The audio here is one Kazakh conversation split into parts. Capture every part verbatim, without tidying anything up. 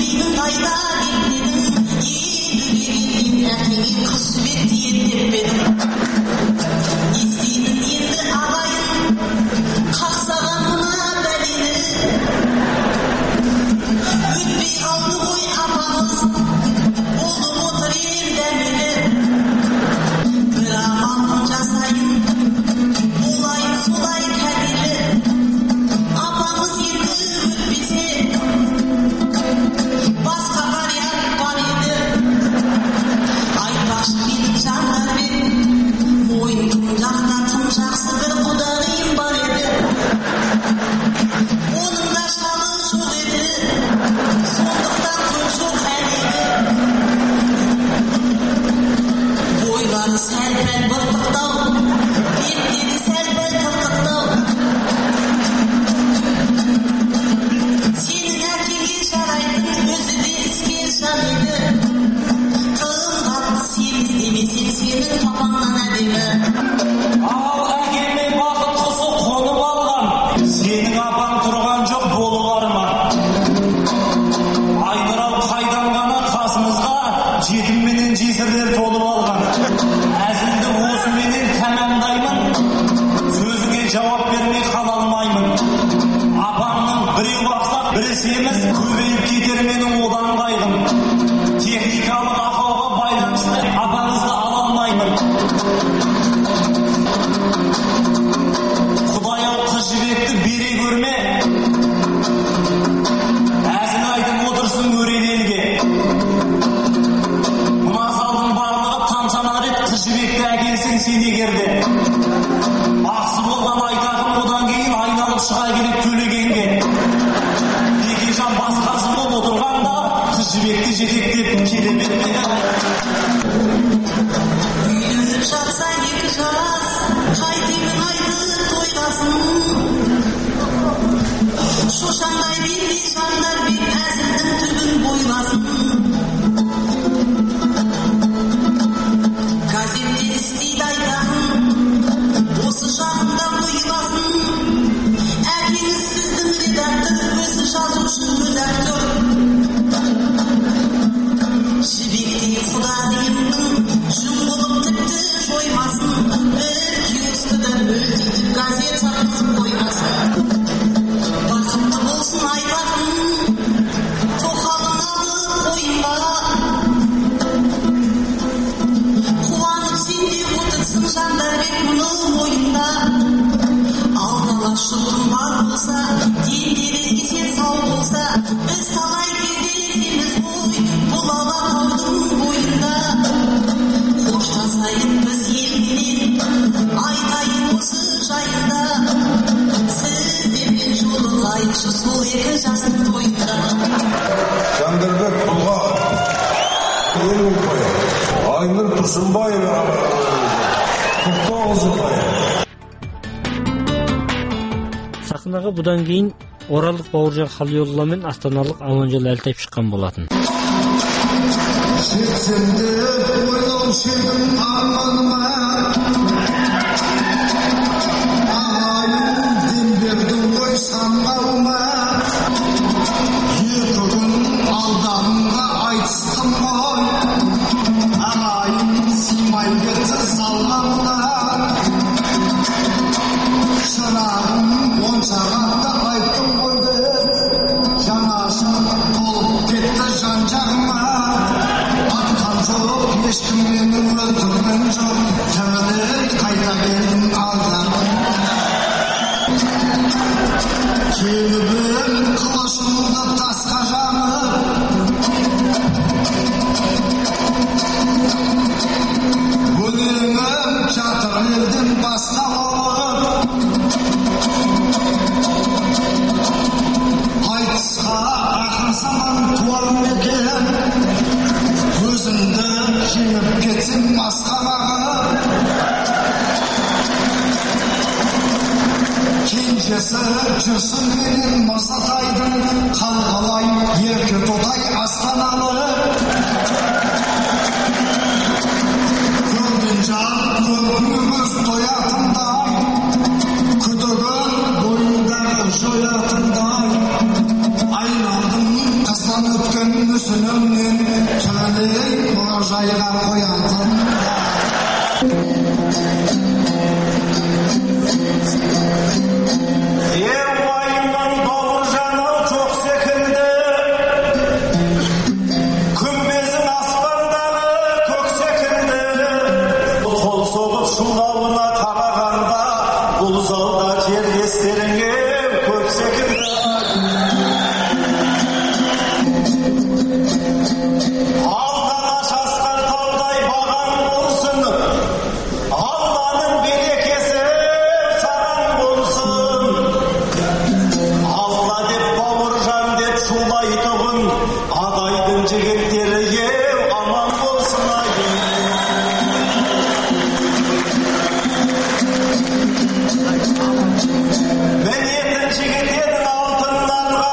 Сахнаға бұдан кейін оралдық Бауыржан Қалиолла мен астаналық Аманжол Әлтаев шыққан болатын. Aynadım kazanıp Өткен мүсінімнен төлей мұражайға қоятын. Ер уайымның бауыржаны жоқ секілді, күмбезің аспандағы көк секілді. Қол соғып шулауына қарағанда, бұл залда жерлестеріңе көп секілді. Алдана шасқар таудай бағаң болсын, Алланың берекесі саған болсын. Алла деп бауыржан деп шулайтұғын, адайдың жігіттері ел аман болсын ай. Мінетін жігіттердің алтыннарға,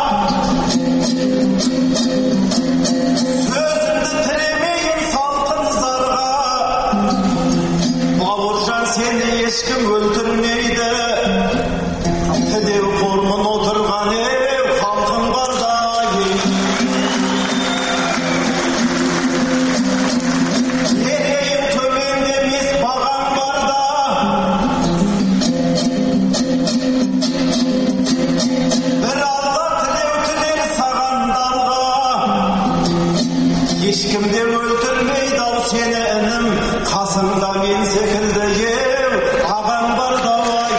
сөзімді тіремейін салқын зарға. Бауыржан сені ешкім өлтірмейді, тідеу қормын отырған еу халқың барда. Ерейін төменде емес бағаң барда. Бір алда тілеу тілер саған далға. Ешкімде өлтірмейді ау сені інім, қасыңда мен секілді еу ағаң барда.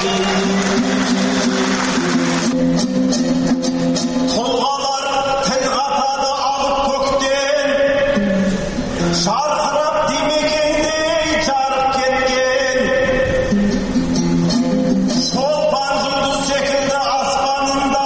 Тұлғалар тіл қатады алып көктен, жарқырап димекеңдей жарып кеткен. Шолпан жұлдыз секілді аспанында,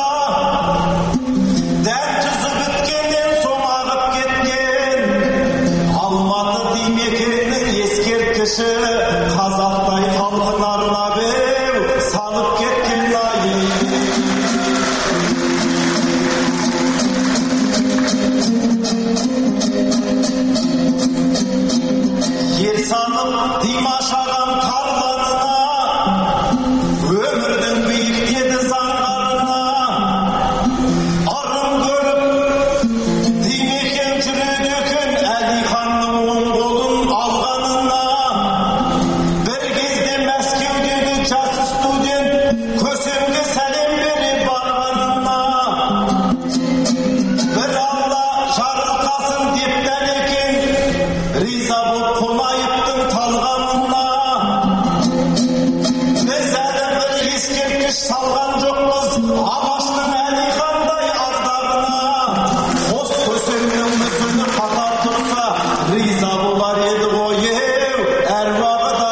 дәм тұзы біткеннен соң ағып кеткен. Алматы димекеңнің ескерткіші, қазақтай халқын арнап еу салып кеткен ай. Ел санып Димаш ағам тарланына, өмірдің биіктеді заңғарына. Ырым көріп Димекең жүреді екен, Әлиханның оң қолын алғанына. Бір кезде Мәскеудегі жас студент көсемге сәлем бере барғанына. Бір алла жарылқасын деп дәлекең, риза болып Қонаевтың талғанына. Біз әлі бір ескерткіш салған жоқпыз Алаштың Әлихандай ардағына. Қос көсемнің мүсіні қатар тұрса, риза болар еді ғой еу әруағы да.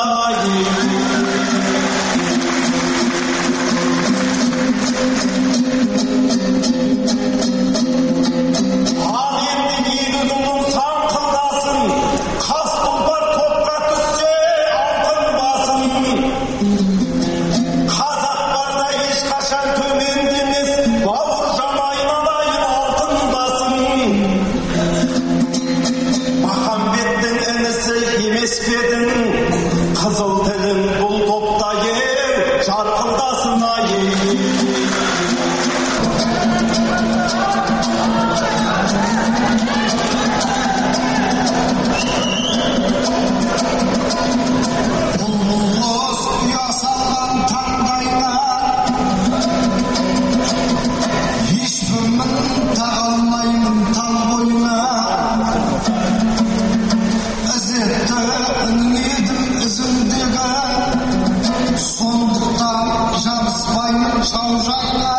Ал енді екі күннің саңқылдасын, қас тұлпар топқа түссе алтын басын. Қазақ барда ешқашан төменде емес, бауыржан айналайын алтын басын. Махамбеттің інісі емес пе едің, қызыл тілің бұл топта еу жарқылдасын ай. Бұлбұл ұя салған таңдайға, ешкімін таға алмаймын тал бойына. Ізетті үнің едім ізіңдегі, сондықтан жабыспаймын шаужайға.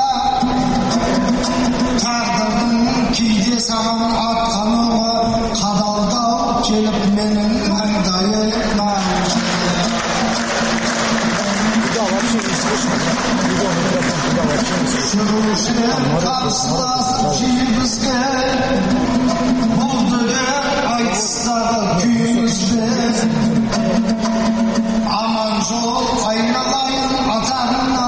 Тағдырдың кейде саған атқан оғы, қадалдау келіп менің маңдайыма. Жүрушілер қарсыласып жиі бізге, бұл дүлер айтыстағы күйімізде. Аман жол айналайын атағына,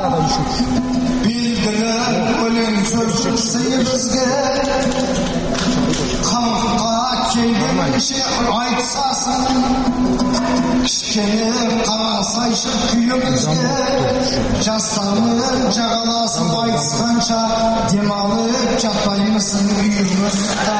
белгілі өлең сөз сый бізге. Халыққа келген жеткенше айтсасын кішкене қарасайшы күйімізге жастармен жағаласып айтысқанша демалып жатпаймысың үйімізде.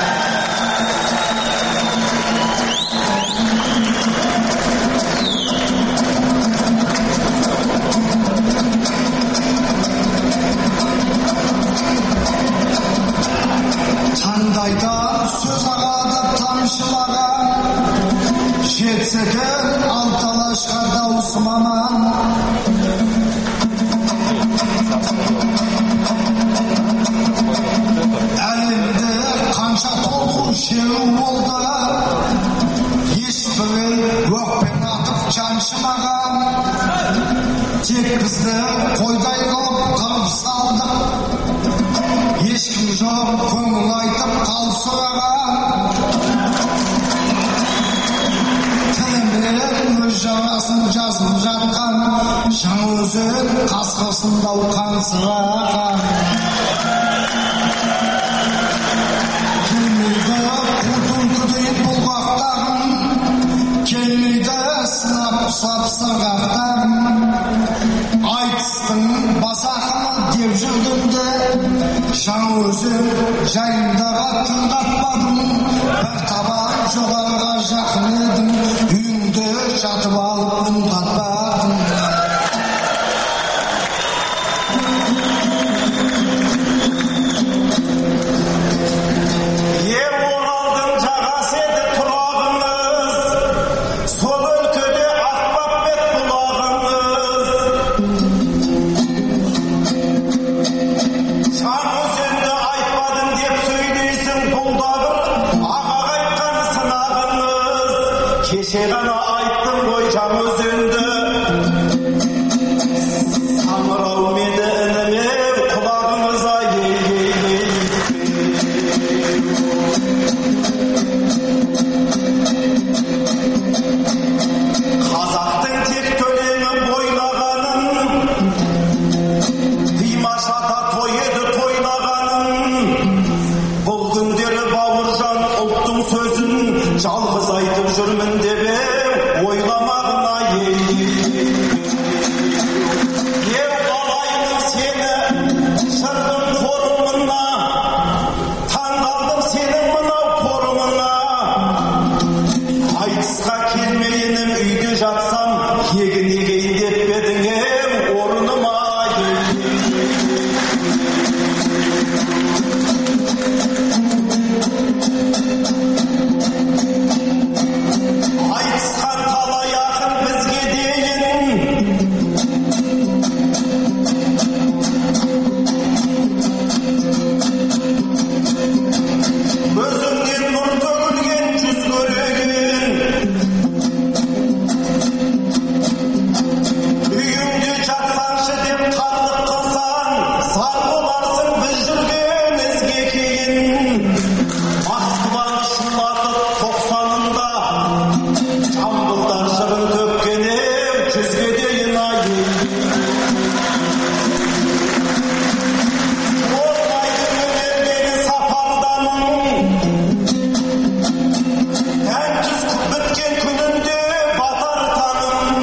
Қандайдан сөз ағады тамшылаған жетсекен алталашқа даусы маман. Әлемде қанша толқу шеу болды, ешбірін өкпен атып жаншымаған. Тек бізді қойдай қылып қырып салды, ешкім жоқ көңіл айтып қалсыраған. Тілімен өз жарасын жазып жатқан Жаңаөзен қасқырсындау қансыраған. Келмейді қудың күдей бұлғақтағын, келмейді сынап ұсап сырғақтағын. Айтыстың басақыны деп жүрдімді, Жаңаөзен жайындаға тіл қатпадым. Бір табан жоғарға жақын едім, үйіңде жатып алып үн қатпадым. Ер Оралдың жағасы еді тұрағыңыз, сол өлкеде ақпап бет бұлағыңыз. Жаңаөзенді айтпадың деп сөйлейсің, бұл да бір ағаға айтқан сынағыңыз. Кеше ғана айттым ғой Жаңаөзенді, саңырау мені ініме құлағыңыза ей-ей-ей. Қазақтың тек төлеңі бойлағанын, Димаш ата той еді тойлағанын. Бұл күндері Бауыржан ұлттың сөзін жалғыз айтып жүрмін деп ойламағына ей. Ел қалаймын сені шырдың қорымына, таңдалдым сенің мынау қорымына. Айтысқа келмейінім үйде жатсам, егін егейін деп бедің ем орыныма. Айтысқан талай ақын бізге дейін, өзіңнен нұр төгілген жүз көреген. Үйіңде жатсаншы деп қарлық қылсан, зар боларсың біз жүрген ізге кейін. Москваны шулатып тоқсанында, Жамбылдан шырын төккенем жүзге дейін ай. Болмайды өнер мені сапарданың, ән түз біткен күнінде батар таным.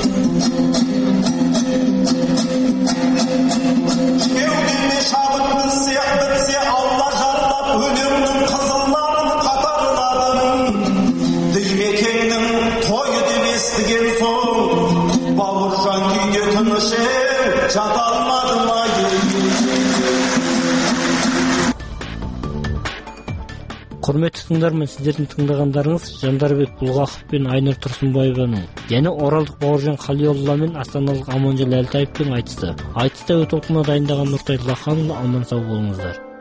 Кеудеме шабыт бітсе бітсе алла жарлап, өлеңнің қызылнарын қатарларын. Димекеңнің тойы деп естіген соң, Бауыржан күйде тыныш ем, жата алмадым ай. Құрметті тыңдарман, сіздердің тыңдағандарыңыз Жандарбек Бұлғақов пен Айнұр Тұрсынбаеваның және оралдық Бауыржан Қалиолла мен астаналық Аманжол Әлтаевтың айтысы. Айтыста өз толқынына дайындаған Нұртай Лаханұлы, аман сау болыңыздар.